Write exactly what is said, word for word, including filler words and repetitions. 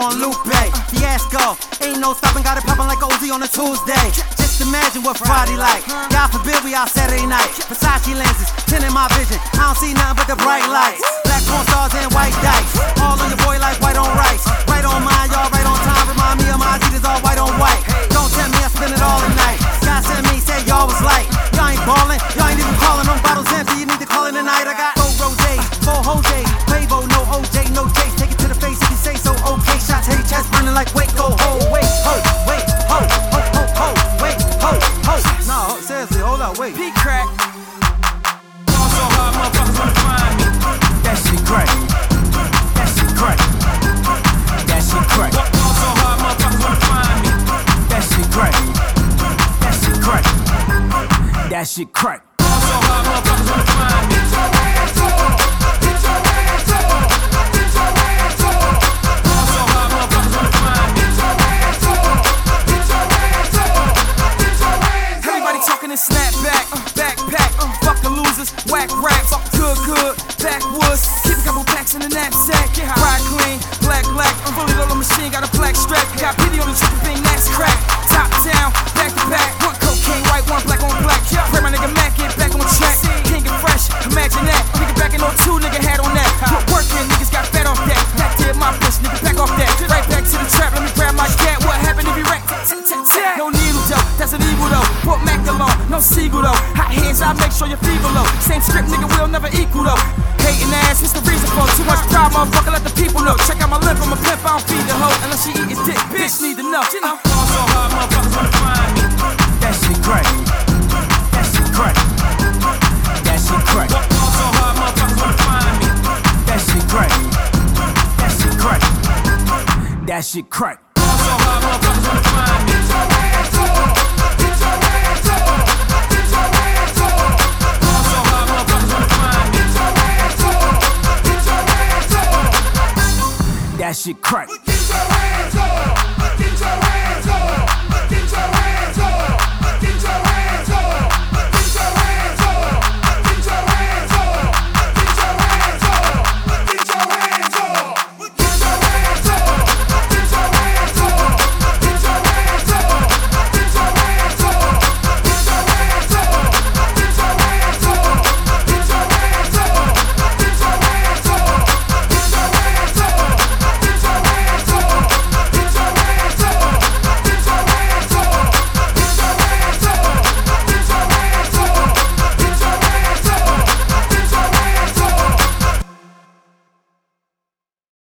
on Lupe. Fiasco, ain't no stopping, got it popping like Uzi on a Tuesday. Just imagine what Friday like. God forbid we out Saturday night. Versace lenses, tinting my vision. I don't see nothing but the bright lights. Black porn stars and white dice. All on your boy like white on rice. Right on mine, y'all right on time. Remind me of my Adidas all white on white. Don't tell me I spend it all at night. God sent me, said y'all was light. Y'all ain't ballin', y'all ain't even callin'. Them bottles empty, you need to call it tonight. I got four rosés, four Jose, Quavo, no O J, no Jace. Take it to the face if you say so. Okay, shots hit your chest, burning like wait, go ho, wait, ho, wait, ho, ho, ho, ho, wait, ho, ho. No, seriously, hold up, wait. P crack. Fall so hard, motherfuckers wanna find me. That shit crack. That shit crack. That shit crack. Fall so hard, motherfuckers wanna find me. That shit crack. That shit crack. That shit crack. Fall so hard, motherfuckers wanna find me. Get your hands up. Get your hands up. Get your hands up. Fall so hard, motherfuckers wanna find me. Get your hands up. Get your hands up. Get your hands up. Everybody talking and snap back, uh, backpack, uh, fuck the losers, whack raps, good, good, backwoods. Keep a couple packs in the knapsack, ride clean, black, black, I'm fully loaded machine, got a black strap, got pity on the triple beam, that's crack. Top down, back to back, one cocaine, white, one black on black. Pray my nigga Mac get back on track. King of fresh, imagine that. Nigga back in oh two, nigga had on that. Put work in, niggas got fat off that. Back did my bitch, nigga back off that. Right back to the trap, let me grab my cat. What happened if he wrecked? No needle though, that's an evil though. Put Mac alone, no seagull though. Hot hands, I make sure you're feeble low. Same script, nigga, we'll never equal though. Hating ass, it's the reason for too much pride, motherfucker, let the people know. Check out my lip, I'm a pimp, I don't feed the hoe. Unless she eat his dick, bitch need to know. I fall so hard, motherfuckers wanna find me. That shit crack. That shit crack. That shit crack. Fall so hard, motherfuckers wanna find me. That shit crack. That shit crack. That shit crack. Fall so hard, motherfuckers wanna find me. Get your hands up. Get your hands up. Get your hands up. Fall so hard, motherfuckers wanna find me. Get your hands up. Get your hands up. That shit crack. Get your hands up. Get your hands up.